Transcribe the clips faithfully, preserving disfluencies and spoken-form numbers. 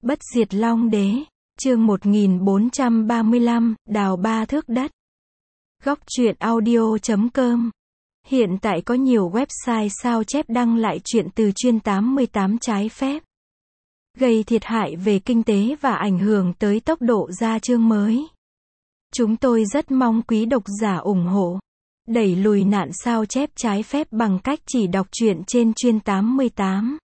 Bất diệt Long Đế, chương một nghìn bốn trăm ba mươi lăm, đào ba thước đất. Góc truyện audio chấm com. Hiện tại có nhiều website sao chép đăng lại chuyện từ chuyên tám mươi tám trái phép, gây thiệt hại về kinh tế và ảnh hưởng tới tốc độ ra chương mới. Chúng tôi rất mong quý độc giả ủng hộ, đẩy lùi nạn sao chép trái phép bằng cách chỉ đọc truyện trên chuyên tám mươi tám.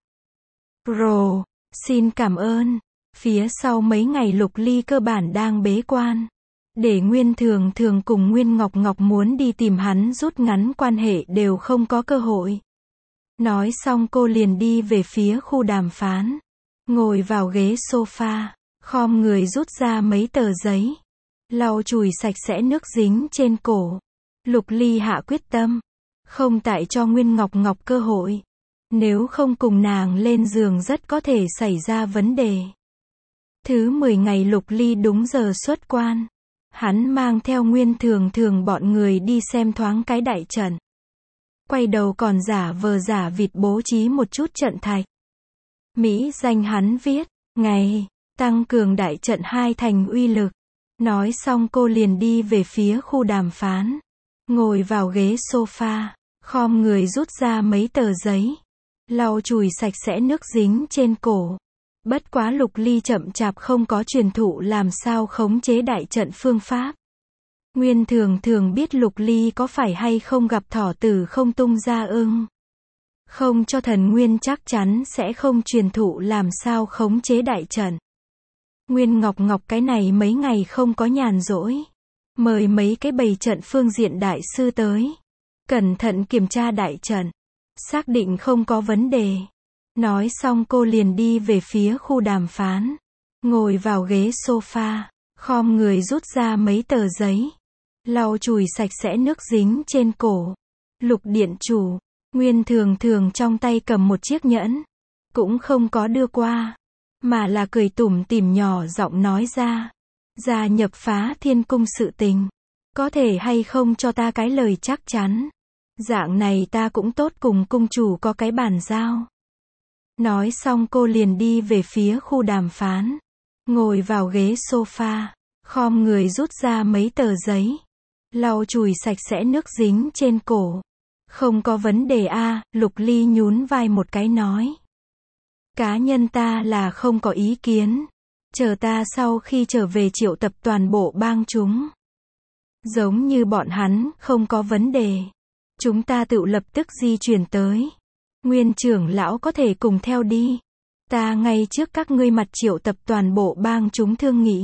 Pro, xin cảm ơn. Phía sau mấy ngày Lục Ly cơ bản đang bế quan, để Nguyên Thường Thường cùng Nguyên Ngọc Ngọc muốn đi tìm hắn rút ngắn quan hệ đều không có cơ hội. Nói xong cô liền đi về phía khu đàm phán, ngồi vào ghế sofa, khom người rút ra mấy tờ giấy, lau chùi sạch sẽ nước dính trên cổ. Lục Ly hạ quyết tâm, không tại cho Nguyên Ngọc Ngọc cơ hội, nếu không cùng nàng lên giường rất có thể xảy ra vấn đề. Thứ mười ngày Lục Ly đúng giờ xuất quan, hắn mang theo Nguyên Thường Thường bọn người đi xem thoáng cái đại trận. Quay đầu còn giả vờ giả vịt bố trí một chút trận thạch. Mỹ danh hắn viết, ngày, tăng cường đại trận hai thành uy lực. Nói xong cô liền đi về phía khu đàm phán, ngồi vào ghế sofa, khom người rút ra mấy tờ giấy, lau chùi sạch sẽ nước dính trên cổ. Bất quá Lục Ly chậm chạp không có truyền thụ làm sao khống chế đại trận phương pháp. Nguyên Thường Thường biết Lục Ly có phải hay không gặp thỏ tử không tung ra ưng. Không cho thần Nguyên chắc chắn sẽ không truyền thụ làm sao khống chế đại trận. Nguyên Ngọc Ngọc cái này mấy ngày không có nhàn rỗi, mời mấy cái bày trận phương diện đại sư tới, cẩn thận kiểm tra đại trận, xác định không có vấn đề. Nói xong cô liền đi về phía khu đàm phán, ngồi vào ghế sofa, khom người rút ra mấy tờ giấy, lau chùi sạch sẽ nước dính trên cổ. Lục điện chủ, Nguyên Thường Thường trong tay cầm một chiếc nhẫn, cũng không có đưa qua, mà là cười tủm tỉm nhỏ giọng nói ra, gia nhập Phá Thiên Cung sự tình, có thể hay không cho ta cái lời chắc chắn, dạng này ta cũng tốt cùng cung chủ có cái bàn giao. Nói xong cô liền đi về phía khu đàm phán, ngồi vào ghế sofa, khom người rút ra mấy tờ giấy, lau chùi sạch sẽ nước dính trên cổ. Không có vấn đề a, Lục Ly nhún vai một cái nói. Cá nhân ta là không có ý kiến, chờ ta sau khi trở về triệu tập toàn bộ bang chúng. Giống như bọn hắn, không có vấn đề. Chúng ta tự lập tức di chuyển tới. Nguyên trưởng lão có thể cùng theo đi. Ta ngay trước các ngươi mặt triệu tập toàn bộ bang chúng thương nghị.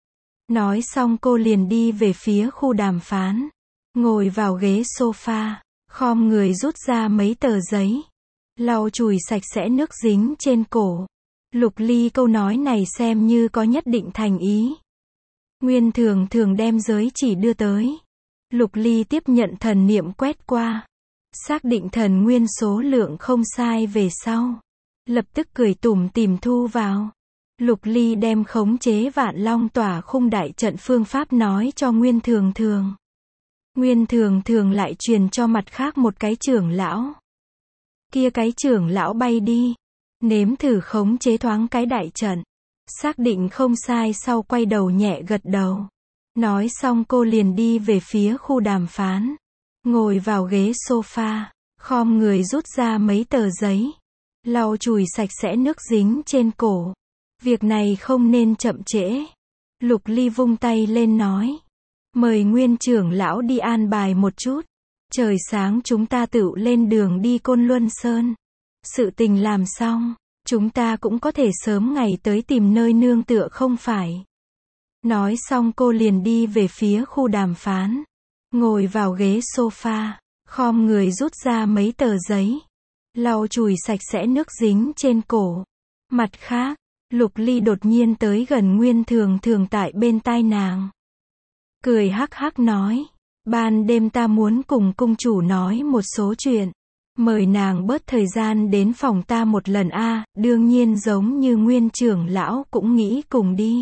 Nói xong cô liền đi về phía khu đàm phán, ngồi vào ghế sofa, khom người rút ra mấy tờ giấy, lau chùi sạch sẽ nước dính trên cổ. Lục Ly câu nói này xem như có nhất định thành ý. Nguyên Thường Thường đem giới chỉ đưa tới. Lục Ly tiếp nhận thần niệm quét qua, xác định thần nguyên số lượng không sai về sau, lập tức cười tủm tỉm thu vào. Lục Ly đem khống chế Vạn Long tỏa khung đại trận phương pháp nói cho Nguyên Thường Thường. Nguyên Thường Thường lại truyền cho mặt khác một cái trưởng lão. Kia cái trưởng lão bay đi, nếm thử khống chế thoáng cái đại trận, xác định không sai sau quay đầu nhẹ gật đầu. Nói xong cô liền đi về phía khu đàm phán, ngồi vào ghế sofa, khom người rút ra mấy tờ giấy, lau chùi sạch sẽ nước dính trên cổ. Việc này không nên chậm trễ. Lục Ly vung tay lên nói, mời Nguyên trưởng lão đi an bài một chút. Trời sáng chúng ta tự lên đường đi Côn Luân Sơn. Sự tình làm xong, chúng ta cũng có thể sớm ngày tới tìm nơi nương tựa không phải. Nói xong cô liền đi về phía khu đàm phán, ngồi vào ghế sofa, khom người rút ra mấy tờ giấy, lau chùi sạch sẽ nước dính trên cổ. Mặt khác, Lục Ly đột nhiên tới gần Nguyên Thường Thường tại bên tai nàng, cười hắc hắc nói, ban đêm ta muốn cùng cung chủ nói một số chuyện, mời nàng bớt thời gian đến phòng ta một lần a. À, đương nhiên giống như Nguyên trưởng lão cũng nghĩ cùng đi.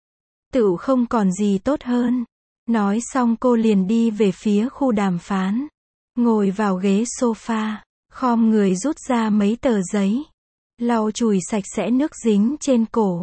Tự không còn gì tốt hơn. Nói xong cô liền đi về phía khu đàm phán, ngồi vào ghế sofa, khom người rút ra mấy tờ giấy, lau chùi sạch sẽ nước dính trên cổ.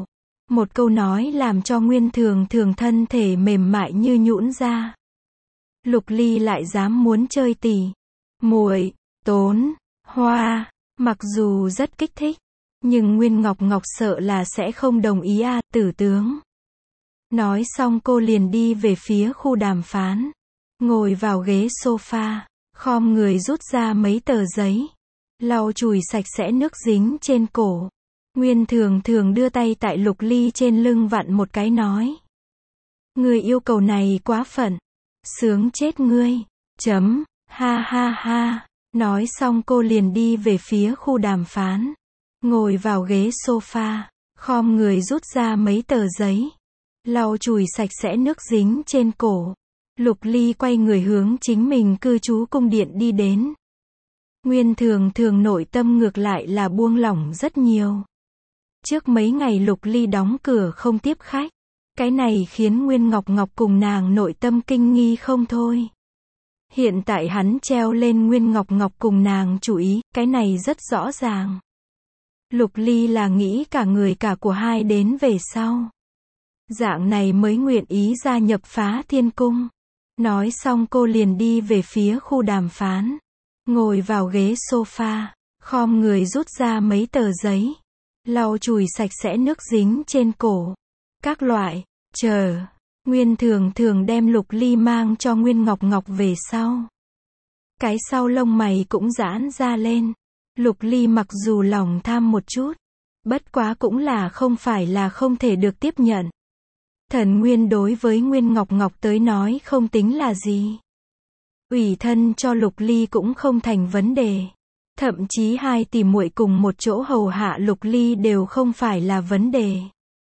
Một câu nói làm cho Nguyên Thường Thường thân thể mềm mại như nhũn ra. Lục Ly lại dám muốn chơi tỉ muội, Tốn, Hoa, mặc dù rất kích thích, nhưng Nguyên Ngọc Ngọc sợ là sẽ không đồng ý à, tử tướng. Nói xong cô liền đi về phía khu đàm phán, ngồi vào ghế sofa, khom người rút ra mấy tờ giấy, lau chùi sạch sẽ nước dính trên cổ. Nguyên Thường Thường đưa tay tại Lục Ly trên lưng vặn một cái nói. Người yêu cầu này quá phận. Sướng chết ngươi. Chấm. Ha ha ha. Nói xong cô liền đi về phía khu đàm phán. Ngồi vào ghế sofa, khom người rút ra mấy tờ giấy, lau chùi sạch sẽ nước dính trên cổ. Lục Ly quay người hướng chính mình cư trú cung điện đi đến. Nguyên Thường Thường nội tâm ngược lại là buông lỏng rất nhiều. Trước mấy ngày Lục Ly đóng cửa không tiếp khách. Cái này khiến Nguyên Ngọc Ngọc cùng nàng nội tâm kinh nghi không thôi. Hiện tại hắn treo lên Nguyên Ngọc Ngọc cùng nàng chủ ý, cái này rất rõ ràng. Lục Ly là nghĩ cả người cả của hai đến về sau. Dạng này mới nguyện ý gia nhập Phá Thiên Cung. Nói xong cô liền đi về phía khu đàm phán. Ngồi vào ghế sofa, khom người rút ra mấy tờ giấy, lau chùi sạch sẽ nước dính trên cổ. Các loại, chờ, Nguyên Thường Thường đem Lục Ly mang cho Nguyên Ngọc Ngọc về sau. Cái sau lông mày cũng giãn ra lên. Lục Ly mặc dù lòng tham một chút, bất quá cũng là không phải là không thể được tiếp nhận. Thần Nguyên đối với Nguyên Ngọc Ngọc tới nói không tính là gì. Ủy thân cho Lục Ly cũng không thành vấn đề. Thậm chí hai tỷ muội cùng một chỗ hầu hạ Lục Ly đều không phải là vấn đề.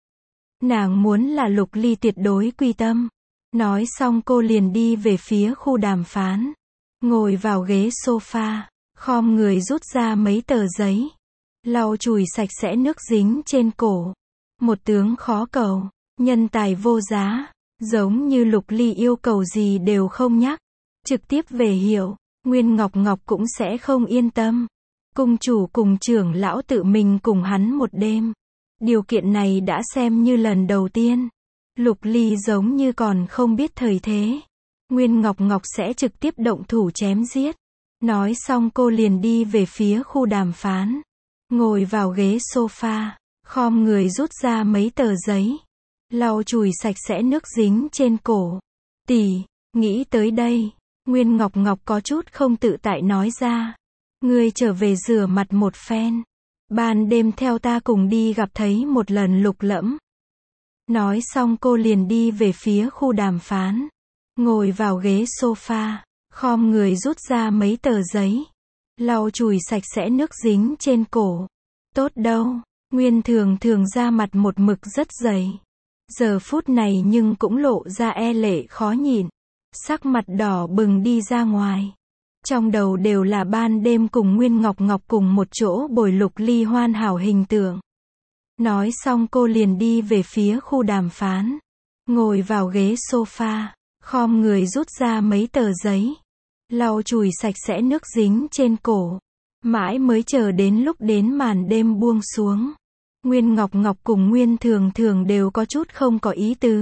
Nàng muốn là Lục Ly tuyệt đối quy tâm. Nói xong cô liền đi về phía khu đàm phán. Ngồi vào ghế sofa, khom người rút ra mấy tờ giấy, lau chùi sạch sẽ nước dính trên cổ. Một tướng khó cầu, nhân tài vô giá, giống như Lục Ly yêu cầu gì đều không nhắc, trực tiếp về hiệu. Nguyên Ngọc Ngọc cũng sẽ không yên tâm. Cung chủ cùng trưởng lão tự mình cùng hắn một đêm. Điều kiện này đã xem như lần đầu tiên. Lục Ly giống như còn không biết thời thế. Nguyên Ngọc Ngọc sẽ trực tiếp động thủ chém giết. Nói xong cô liền đi về phía khu đàm phán. Ngồi vào ghế sofa, khom người rút ra mấy tờ giấy, lau chùi sạch sẽ nước dính trên cổ. Tỷ, nghĩ tới đây, Nguyên Ngọc Ngọc có chút không tự tại nói ra. Ngươi trở về rửa mặt một phen. Ban đêm theo ta cùng đi gặp thấy một lần Lục Lẫm. Nói xong cô liền đi về phía khu đàm phán. Ngồi vào ghế sofa, khom người rút ra mấy tờ giấy, lau chùi sạch sẽ nước dính trên cổ. Tốt đâu, Nguyên Thường Thường ra mặt một mực rất dày. Giờ phút này nhưng cũng lộ ra e lệ khó nhịn. Sắc mặt đỏ bừng đi ra ngoài. Trong đầu đều là ban đêm cùng Nguyên Ngọc Ngọc cùng một chỗ bồi Lục Ly hoàn hảo hình tượng. Nói xong cô liền đi về phía khu đàm phán. Ngồi vào ghế sofa, khom người rút ra mấy tờ giấy, lau chùi sạch sẽ nước dính trên cổ. Mãi mới chờ đến lúc đến màn đêm buông xuống. Nguyên Ngọc Ngọc cùng Nguyên Thường Thường đều có chút không có ý tứ.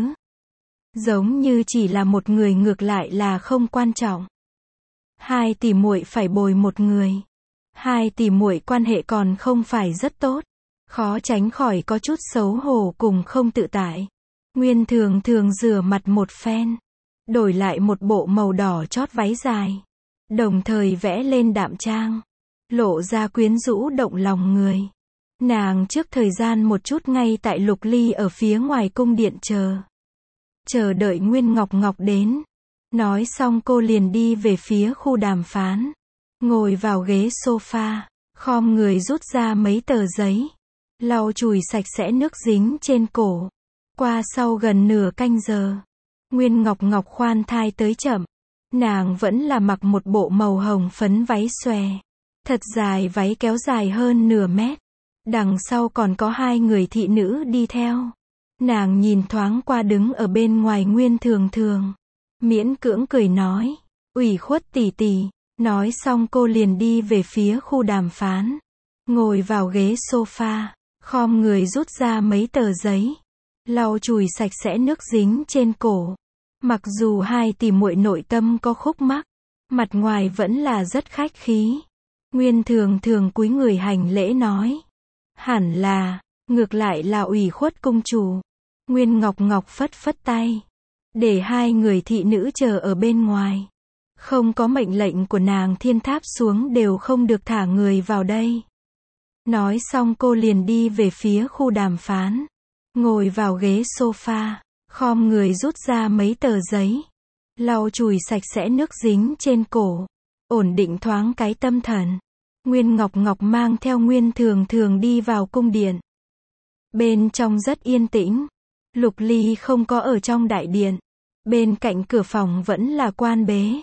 Giống như chỉ là một người ngược lại là không quan trọng. Hai tỷ muội phải bồi một người. Hai tỷ muội quan hệ còn không phải rất tốt. Khó tránh khỏi có chút xấu hổ cùng không tự tại. Nguyên Thường Thường rửa mặt một phen. Đổi lại một bộ màu đỏ chót váy dài. Đồng thời vẽ lên đạm trang. Lộ ra quyến rũ động lòng người. Nàng trước thời gian một chút ngay tại Lục Ly ở phía ngoài cung điện chờ. Chờ đợi Nguyên Ngọc Ngọc đến. Nói xong cô liền đi về phía khu đàm phán. Ngồi vào ghế sofa, khom người rút ra mấy tờ giấy, lau chùi sạch sẽ nước dính trên cổ. Qua sau gần nửa canh giờ, Nguyên Ngọc Ngọc khoan thai tới chậm. Nàng vẫn là mặc một bộ màu hồng phấn váy xòe. Thật dài váy kéo dài hơn nửa mét. Đằng sau còn có hai người thị nữ đi theo. Nàng nhìn thoáng qua đứng ở bên ngoài Nguyên Thường Thường. Miễn cưỡng cười nói. Ủy khuất tỷ tỷ. Nói xong cô liền đi về phía khu đàm phán. Ngồi vào ghế sofa, khom người rút ra mấy tờ giấy, lau chùi sạch sẽ nước dính trên cổ. Mặc dù hai tỷ muội nội tâm có khúc mắc, mặt ngoài vẫn là rất khách khí. Nguyên Thường Thường cúi người hành lễ nói. Hẳn là, ngược lại là ủy khuất cung chủ. Nguyên Ngọc Ngọc phất phất tay. Để hai người thị nữ chờ ở bên ngoài. Không có mệnh lệnh của nàng thiên tháp xuống đều không được thả người vào đây. Nói xong cô liền đi về phía khu đàm phán. Ngồi vào ghế sofa, khom người rút ra mấy tờ giấy. Lau chùi sạch sẽ nước dính trên cổ. Ổn định thoáng cái tâm thần. Nguyên Ngọc Ngọc mang theo Nguyên Thường Thường đi vào cung điện. Bên trong rất yên tĩnh. Lục Ly không có ở trong đại điện. Bên cạnh cửa phòng vẫn là quan bế.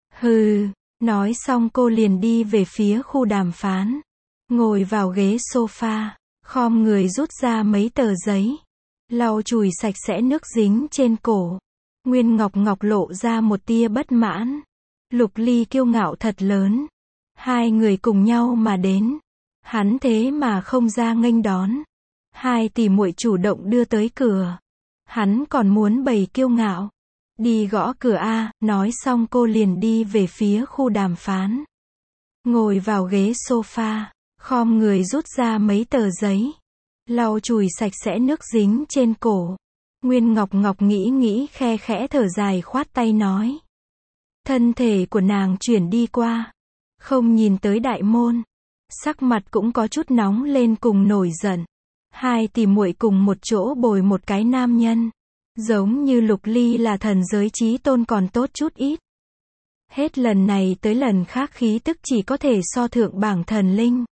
Hừ, nói xong cô liền đi về phía khu đàm phán. Ngồi vào ghế sofa, khom người rút ra mấy tờ giấy. Lau chùi sạch sẽ nước dính trên cổ. Nguyên Ngọc Ngọc lộ ra một tia bất mãn. Lục Ly kiêu ngạo thật lớn. Hai người cùng nhau mà đến. Hắn thế mà không ra nghênh đón. Hai tỷ muội chủ động đưa tới cửa. Hắn còn muốn bày kiêu ngạo. Đi gõ cửa a, nói xong cô liền đi về phía khu đàm phán. Ngồi vào ghế sofa, khom người rút ra mấy tờ giấy. Lau chùi sạch sẽ nước dính trên cổ. Nguyên Ngọc Ngọc nghĩ nghĩ khe khẽ thở dài khoát tay nói. Thân thể của nàng chuyển đi qua. Không nhìn tới đại môn. Sắc mặt cũng có chút nóng lên cùng nổi giận. Hai tỷ muội cùng một chỗ bồi một cái nam nhân. Giống như Lục Ly là thần giới chí tôn còn tốt chút ít. Hết lần này tới lần khác khí tức chỉ có thể so thượng bảng thần linh.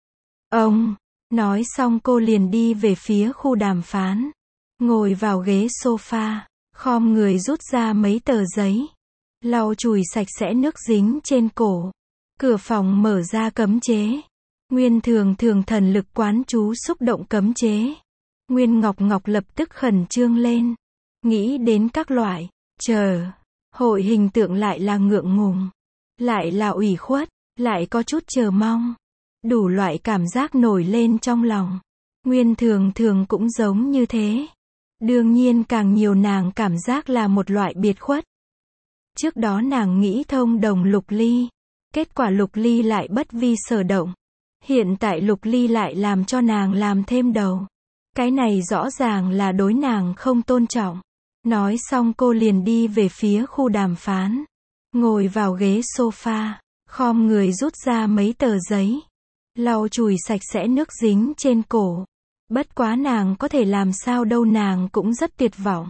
Ông, nói xong cô liền đi về phía khu đàm phán. Ngồi vào ghế sofa, khom người rút ra mấy tờ giấy. Lau chùi sạch sẽ nước dính trên cổ. Cửa phòng mở ra cấm chế. Nguyên Thường Thường thần lực quán chú xúc động cấm chế. Nguyên Ngọc Ngọc lập tức khẩn trương lên. Nghĩ đến các loại, chờ, hội hình tượng lại là ngượng ngùng. Lại là ủy khuất, lại có chút chờ mong. Đủ loại cảm giác nổi lên trong lòng. Nguyên Thường Thường cũng giống như thế. Đương nhiên càng nhiều nàng cảm giác là một loại biệt khuất. Trước đó nàng nghĩ thông đồng Lục Ly. Kết quả Lục Ly lại bất vi sở động. Hiện tại Lục Ly lại làm cho nàng làm thêm đầu. Cái này rõ ràng là đối nàng không tôn trọng. Nói xong cô liền đi về phía khu đàm phán. Ngồi vào ghế sofa, khom người rút ra mấy tờ giấy. Lau chùi sạch sẽ nước dính trên cổ. Bất quá nàng có thể làm sao đâu, nàng cũng rất tuyệt vọng.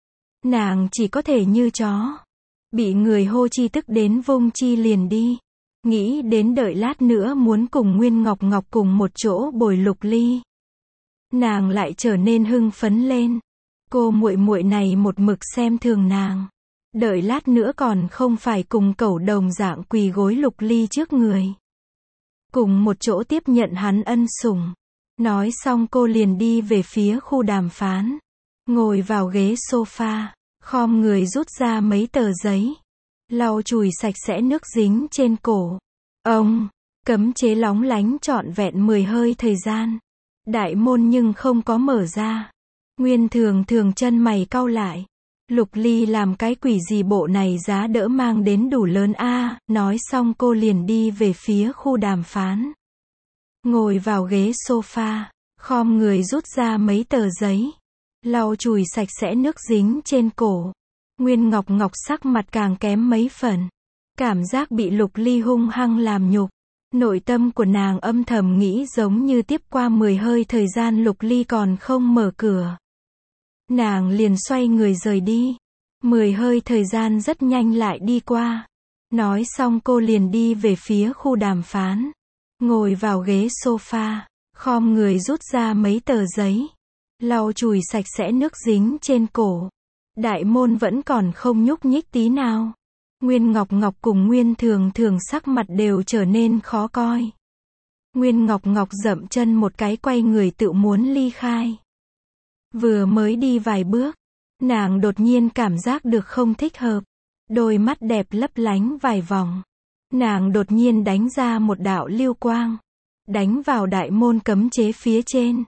Nàng chỉ có thể như chó. Bị người hô chi tức đến vung chi liền đi. Nghĩ đến đợi lát nữa muốn cùng Nguyên Ngọc Ngọc cùng một chỗ bồi Lục Ly. Nàng lại trở nên hưng phấn lên. Cô muội muội này một mực xem thường nàng. Đợi lát nữa còn không phải cùng cẩu đồng dạng quỳ gối Lục Ly trước người. Cùng một chỗ tiếp nhận hắn ân sủng. Nói xong cô liền đi về phía khu đàm phán. Ngồi vào ghế sofa, khom người rút ra mấy tờ giấy. Lau chùi sạch sẽ nước dính trên cổ. Ông, cấm chế lóng lánh trọn vẹn mười hơi thời gian. Đại môn nhưng không có mở ra. Nguyên Thường Thường chân mày cau lại. Lục Ly làm cái quỷ gì bộ này giá đỡ mang đến đủ lớn a, nói xong cô liền đi về phía khu đàm phán. Ngồi vào ghế sofa, khom người rút ra mấy tờ giấy. Lau chùi sạch sẽ nước dính trên cổ. Nguyên Ngọc Ngọc sắc mặt càng kém mấy phần. Cảm giác bị Lục Ly hung hăng làm nhục. Nội tâm của nàng âm thầm nghĩ giống như tiếp qua mười hơi thời gian Lục Ly còn không mở cửa. Nàng liền xoay người rời đi. Mười hơi thời gian rất nhanh lại đi qua. Nói xong cô liền đi về phía khu đàm phán. Ngồi vào ghế sofa, khom người rút ra mấy tờ giấy. Lau chùi sạch sẽ nước dính trên cổ. Đại môn vẫn còn không nhúc nhích tí nào. Nguyên Ngọc Ngọc cùng Nguyên Thường Thường sắc mặt đều trở nên khó coi. Nguyên Ngọc Ngọc dậm chân một cái quay người tự muốn ly khai. Vừa mới đi vài bước, nàng đột nhiên cảm giác được không thích hợp. Đôi mắt đẹp lấp lánh vài vòng. Nàng đột nhiên đánh ra một đạo lưu quang. Đánh vào đại môn cấm chế phía trên.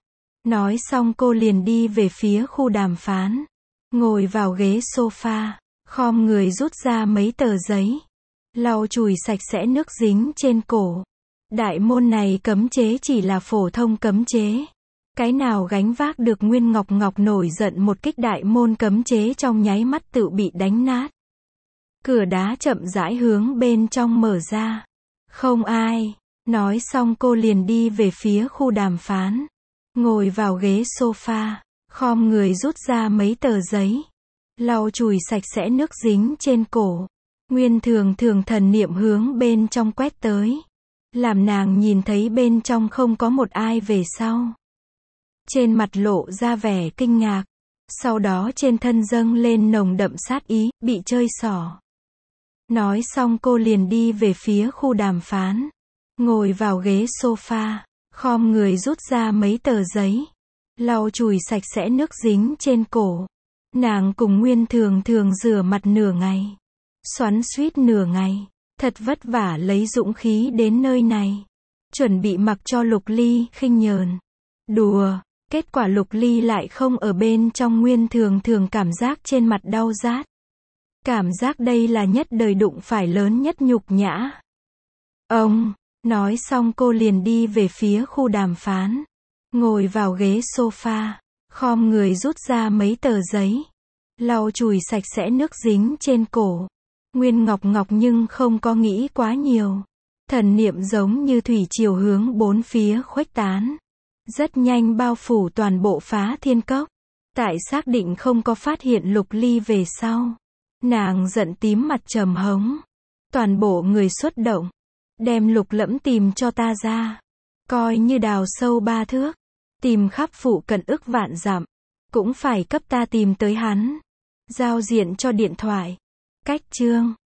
Nói xong cô liền đi về phía khu đàm phán. Ngồi vào ghế sofa, khom người rút ra mấy tờ giấy. Lau chùi sạch sẽ nước dính trên cổ. Đại môn này cấm chế chỉ là phổ thông cấm chế. Cái nào gánh vác được Nguyên Ngọc Ngọc nổi giận một kích đại môn cấm chế trong nháy mắt tự bị đánh nát. Cửa đá chậm rãi hướng bên trong mở ra. Không ai. Nói xong cô liền đi về phía khu đàm phán. Ngồi vào ghế sofa, khom người rút ra mấy tờ giấy. Lau chùi sạch sẽ nước dính trên cổ. Nguyên thường thường thần niệm hướng bên trong quét tới. Làm nàng nhìn thấy bên trong không có một ai về sau. Trên mặt lộ ra vẻ kinh ngạc. Sau đó trên thân dâng lên nồng đậm sát ý, bị chơi xỏ. Nói xong cô liền đi về phía khu đàm phán. Ngồi vào ghế sofa, khom người rút ra mấy tờ giấy. Lau chùi sạch sẽ nước dính trên cổ. Nàng cùng Nguyên thường thường rửa mặt nửa ngày. Xoắn xuýt nửa ngày. Thật vất vả lấy dũng khí đến nơi này. Chuẩn bị mặc cho Lục Ly khinh nhờn. Đùa. Kết quả Lục Ly lại không ở bên trong. Nguyên thường thường cảm giác trên mặt đau rát. Cảm giác đây là nhất đời đụng phải lớn nhất nhục nhã. Ông. Nói xong cô liền đi về phía khu đàm phán. Ngồi vào ghế sofa. Khom người rút ra mấy tờ giấy. Lau chùi sạch sẽ nước dính trên cổ. Nguyên Ngọc Ngọc nhưng không có nghĩ quá nhiều. Thần niệm giống như thủy triều hướng bốn phía khuếch tán. Rất nhanh bao phủ toàn bộ Phá Thiên Cốc. Tại xác định không có phát hiện Lục Ly về sau. Nàng giận tím mặt trầm hống. Toàn bộ người xuất động. Đem Lục Lẫm tìm cho ta ra. Coi như đào sâu ba thước. Tìm khắp phụ cận ức vạn dặm. Cũng phải cấp ta tìm tới hắn. Giao diện cho điện thoại. Cách chương